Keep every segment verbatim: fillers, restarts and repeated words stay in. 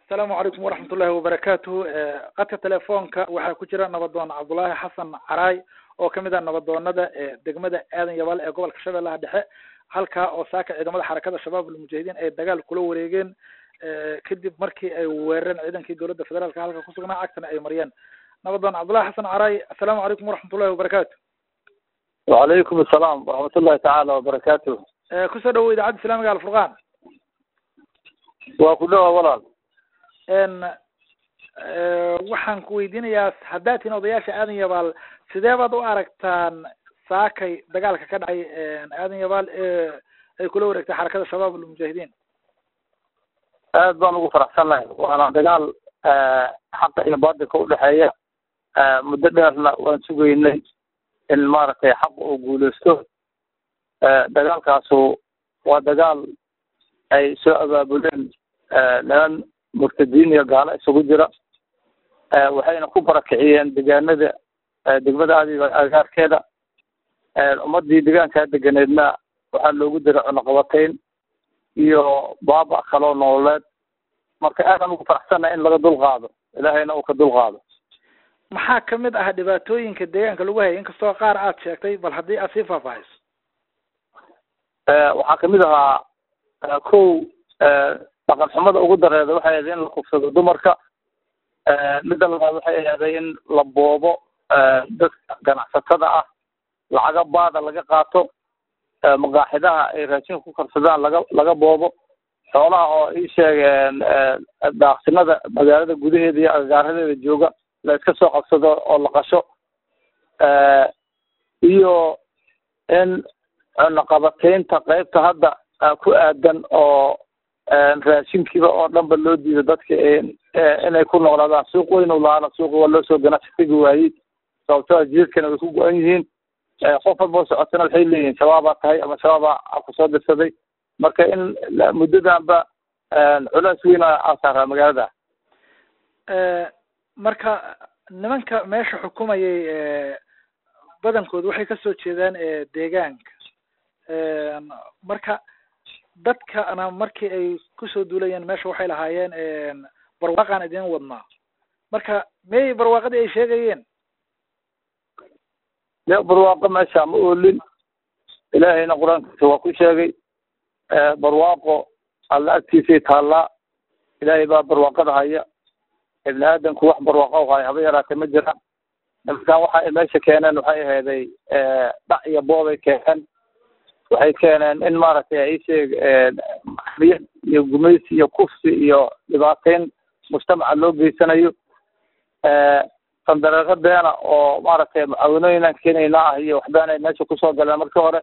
السلام عليكم ورحمة الله وبركاته. قدك تلفونك waxaa ku jira nabadoon Cabdullaahi Xasan Caraay oo kamid ah nabadoonada degmada Aadan Yabaal ee gobolka Shabeellaha Dhexe halka oo saaka ciidamada xarakada shabaab al-mujaahidiin ay dagaal kula wareegeen kadib markii ay weerareen ciidankii dawladda federaalka halka ku sugnaa agtana ay mariyeen. nabadoon Cabdullaahi Xasan Caraay, assalaamu calaykum waraxmatullaahi wabarakaatuh. وعليكم السلام ورحمة الله تعالى وبركاته. ku soo dhawow idaacadda Islaamiga Al-Furqaan. waa ku dhawaad walaal. een waxaan ku weydiinayaa hadaatiin odayaasha Aadan Yabaal sidee baad u aragtaan saakay dagaalka ka dhacay Aadan Yabaal ee ay kula wareegtay xarakada shabaab al-mujaahidiin? aad baan ugu faraxsanahay. waana dagaal xaqa iyo baadilka u dhaxeeya muddo dheerna waan sugaynay in maaragtay xaq uu guuleysto. dagaalkaasu waa dagaal ay soo abaabuleen niman murtadiin iyo gaalo isugu jira waxayna ku barakiciyeen deegaanada degmada agaarkeeda. ummadii deegaankaa deganeedna waxaa loogu diray cunaqabatayn iyo baaba kaloo nololeed. marka aadaan ugu faraxsanahay in laga dulqaado, ilaahayna uu ka dulqaado. maxaa kamid ah dhibaatooyinka deegaanka lagu hayay inkastoo qaar aad sheegtay bal haddii aad sii faahfaahiso? waxaa kamid ahaa kow dhaqan xumada ugu dareeda waxay ahayd in la kufsado dumarka. midda labaad waxay ahaday in la boobo dadka ganacsatada ah, lacaga baada laga qaato, maqaaxidaha ay raashinka ku karsadaan laga laga boobo, xoolaha oo ii sheegeen daaqsinada magaalada gudaheeda iyo agagaaradeeda jooga la iska soo qabsado oo la qasho, iyo in cunaqabataynta qaybta hadda ku aadan oo raashinkiiba oo dhanba loo diido dadka inay ku noolaadaan. suuq weyn u lahaana suuqa waa loo soo ganacsatagi waayey sababtoo jiirkana way ku go-an yihiin. qof walboo socotana waxay leeyihiin shabaabaa tahay ama shabaabaa kusoo dirsaday. marka in muddadanba culays weyn aa saaraa magaalada. marka nimanka meesha xukumayay badankooda waxay kasoo jeedaan deegaanka. marka dadkana markii ay kusoo duulayeen meesha waxay lahaayeen barwaaqaan idin wadnaa. marka may barwaaqadii ay sheegayeen? le barwaaqo meesha ma oolin. ilaahayna qur-aankiisa waa ku sheegay barwaaqo alla agtiisay taallaa. ilaahay baa barwaaqada haya. ibni aadamku wax barwaaqo haya haba yaraatee ma jiraan. nimankaan waxa ay meesha keeneen waxay aheeday dhac iyo boobay keeneen. waxay keeneen in maaragtay ay sheeg maxriyad iyo gumaysi iyo kufsi iyo dhibaateyn mujtamaca loo geysanayo. sandareero beena oo maaragtay mucaawanooyinaan keenayna ah iyo waxbaanay meesha kusoo galeen markii hore.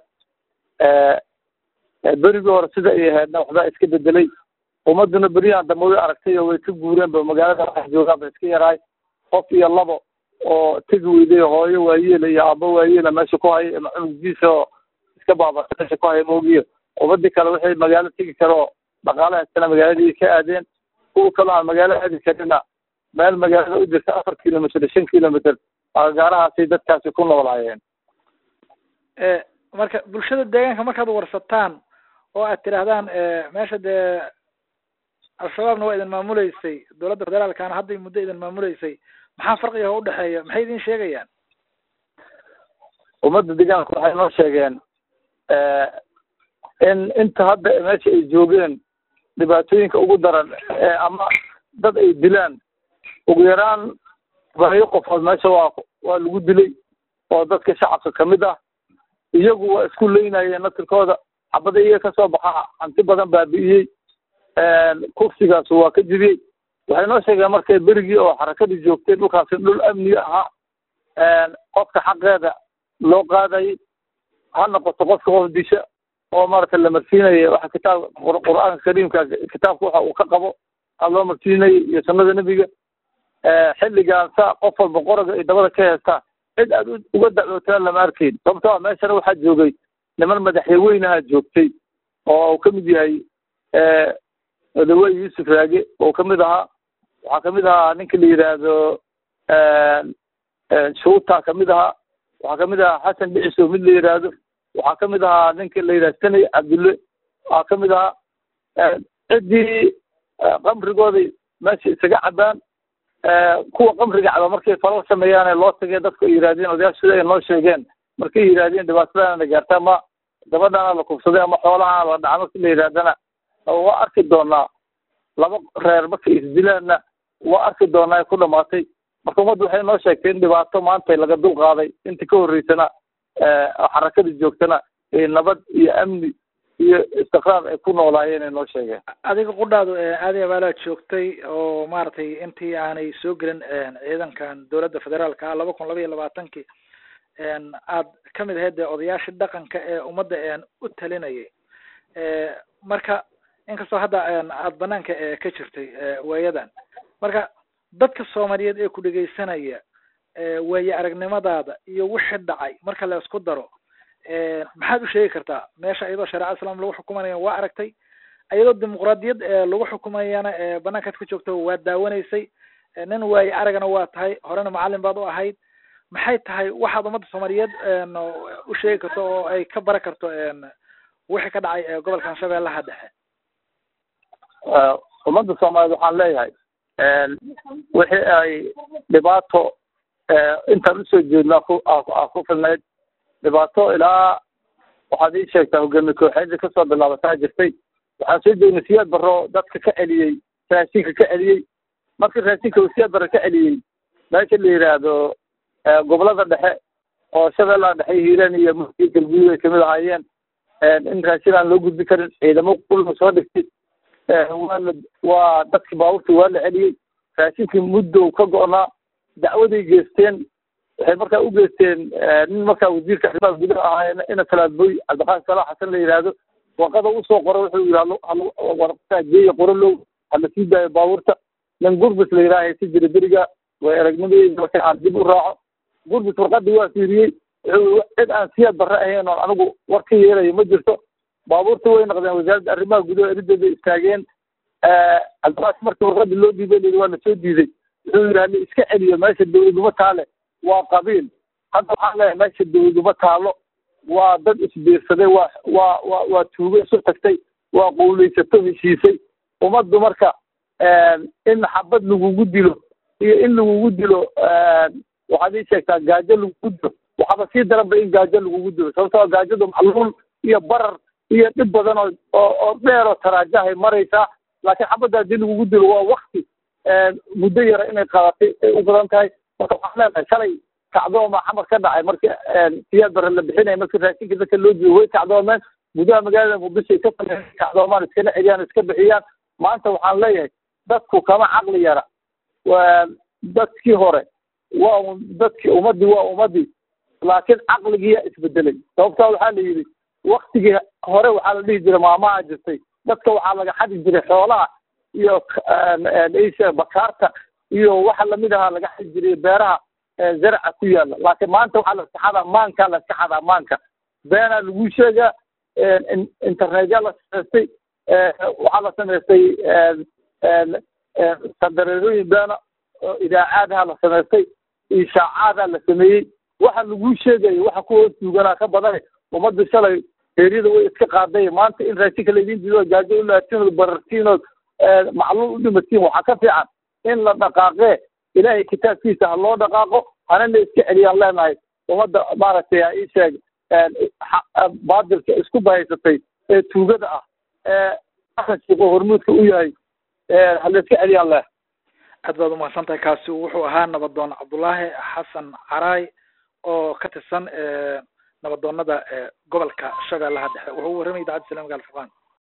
berigii hore sida ay ahaydna waxbaa iska bedelay. ummaduna beriyahan dambe way aragtay oo way ka guureenba magaalada wax joogaanba iska yaraay. qof iyo labo oo tegi weyday hooyo waayeela iyo aabo waayeela meesha ku hayay ama cunuggiisa oo iska baabasa meesha ku haya moogiyo. ummadii kale waxay magaalo tegi karoo dhaqaalahaasana magaaladii ka aadeen. kuwa kaloo aan magaalo aadi karina meel magaalada u jirta afar kilomitr shan kilomitr agagaarahaasay dadkaasi ku noolaayeen. marka bulshada deegaanka markaad warsataan oo aad tidhaahdaan meesha dee al-shabaabna waa idin maamuleysay, dawladda federaalkana hadday muddo idin maamuleysay, maxaa farqiga u dhexeeya? maxay idin sheegayaan? ummadda deegaanka waxay noo sheegeen in inta hadda meesha ay joogeen dhibaatooyinka ugu daran ama dad ay dilaan ugu yaraan bariyo qofood meesha waa waa lagu dilay oo dadka shacabka kamid ah. iyagu waa isku leynayeen natirkooda. xabada iyaga kasoo baxa hanti badan baabi'iyey. kufsigaas waa ka jibiyey. waxay noo sheegeen markay berigii oo xarakadii joogtay dhulkaasi dhul amni ahaa. qofka xaqeeda loo qaadayay ha noqoto qofka qof disha oo maaragtay la marsiinaya waxa kitaab qur-aanka kariimka kitaabka waxa uu ka qabo aa loo marsiinayay iyo sunnada nebiga. xilligaan saa qof walba qoroga ay dabada ka heestaan cid aad uga dacwootaan lama arkayn. sababtoo meeshana waxaa joogay niman madaxweynaha joogtay oo uu kamid yahay odawey yuusuf raage oo kamid ahaa. waxaa kamid ahaa ninka la yidhaahdo shuuta kamid ahaa. waxaa kamid ahaa xasan dhiciso mid la yidhaahdo. waxaa kamid ahaa ninka la yidhahdo sanay cabdulle. waxaa kamid ahaa ciddii qamrigooday meesha isaga cabaan kuwa qamriga caba markay falal sameeyaan loo tagay dadku ay yiraahdeen odayaasha sida ay noo sheegeen markay yiraahdeen dhibaatadana gaarta ma gabadhana la kufsaday ama xoolaha la dhacay markii la yiraahdana waa arki doonaa laba reer markay isdilaana waa arki doonaa ku dhamaatay marka ummaddu waxay noo sheegtay in dhibaato maanta laga dul qaaday inta ka horeysana xarakada joogtana ee nabad iyo amni iyo istiqraar ay ku noolaayeen ay noo sheegeen adiga qudhaadu aadi abaala joogtay oo maartay intii aanay soo gelin ciidankan dawladda federaalka laba kun laba iyo labaatankii een aad kamid ahayd odayaashii dhaqanka ee ummadda aan u talinayay ee marka inkastoo hadda aad banaanka ka jirtay waayadan marka dadka Soomaaliyeed ee ku dhageysanaya way aragnimadaada iyo wixii dhacay marka la isku daro ee maxaad u sheegi kartaa meesha iyadoo shariica islaam lagu xukumayo waa aragtay iyadoo dimuqraadiyad lagu xukumayana ee banaanka ka joogto waa daawanaysay nin way aragana waa tahay horena macallin baad u ahayd maxay tahay waxaad ummadda Soomaaliyeed u sheegi karto oo ay ka baran karto wixii ka dhacay gobolka Shabeellaha Dhexe ummadda Soomaaliyeed waxaan leeyahay wixii ay dhibaato inta u soo jeednaa ku ku filnayd dhibaato ilaa waxaad ii sheegtaa hogaamiye kooxeed ka soo bilaabataa jirtay waxaan soo jeednay siyaad baro dadka ka celiyey raashinka ka celiyey markii raashinka siyaad baro ka celiyey meesha la yiraahdo gobolada dhexe oo Shabeellaha Dhexe Hiiraan iyo Muqdisho galguud ay kamid ahaayeen in raashin aan loo gudbi karin ciidamo kulma soo dhigtay waa dadkii baabuurta waa la celiyey raashinkii muddo ka go'naa dacwaday geysteen waxay markaa u geysteen nin markaa wasiirka arrimaha gudaha ahaa ina Talaadboy Cabdiqaadir Salax Xasan la yiraahdo warqada u soo qoray wuxuu yiraahdo warqada geeyo qorolow hal sii daayo baabuurta nin gurbis la yiraahdo si jira beriga way aragnimadii markay aan dib u raaco gurbis warqadii waa fiiriyey cid aan siyaad barra ahayn oo anigu warka yeelayo ma jirto baabuurta way noqdeen wasaaradda arrimaha gudaha erideeda istaageen Cabdiqaadir markii warqadii loo dhiibay waa la soo diiday wuxuu yiraahdo iska celiyo meesha dawladnimo taale waa qabiil hadda waxaan leeyahay meesha dawladnimo taalo waa dad isbiirsaday waa waa waa waa tuugo isu tagtay waa qowleysato heshiisay ummaddu marka in xabad lagugu dilo iyo in lagugu dilo waxaad ii sheegtaa gaajo lagugu dilo waxaaba sii daranba in gaajo lagugu dilo sababtoo gaajadu macluul iyo barar iyo dhib badan oo oo dheer oo taraajahay maraysaa laakiin xabadda haddii lagugu dilo waa wakti muddo yara inay qaadatay ay u badan tahay marka waxaan leenahay shalay kacdooma xamar ka dhacay markii siyaad barre la bixinaya markii raashinka dadka loo jiyo way kacdoomeen gudaha magaalada Muqdisho ay ka sameeyeen kacdoomaan iskana celiyaan iska bixiyaan maanta waxaan leeyahay dadku kama caqli yara waa dadkii hore waa dadkii ummadii waa ummadii laakiin caqligii isbedelay sababtoo waxaa la yidhi waktigii hore waxaa la dhihi jiray maamaha jirtay dadka waxaa laga xadi jiray xoolaha iyo eesha bakaarta iyo waxa lamid ahaa laga xadi jiray beeraha zarca ku yaala laakiin maanta waxaa la saxada maanka la saxada maanka beena lagu sheega internet la sameystay waxaa la sameystay sandareerooyin beena idaacaadaha la sameystay ishaacaada la sameeyey waxa lagu sheegay waxa ku hoos duuganaa ka badan ummadda shalay heeriyada way iska qaaday maanta in raashinka la idin diido gaajo u laatiino barartiino macluul u dhimatiin waxaa ka fiican in la dhaqaaqee ilaahay kitaabkiisa ha loo dhaqaaqo hana la iska celiyaan leenahay ummadda maaragtay ii sheeg baadilka isku bahaysatay ee tuugada ah ee aqalkiiba hormuudka u yahay ha la iska celiyaan leh aad baad umahadsan tahay kaasi wuxuu ahaa nabadoon Cabdullaahi Xasan Caraay oo ka tirsan nabadoonnada gobolka Shabeellaha Dhexe wuxuu warramay idaacadda Salaam Gaal Furqaan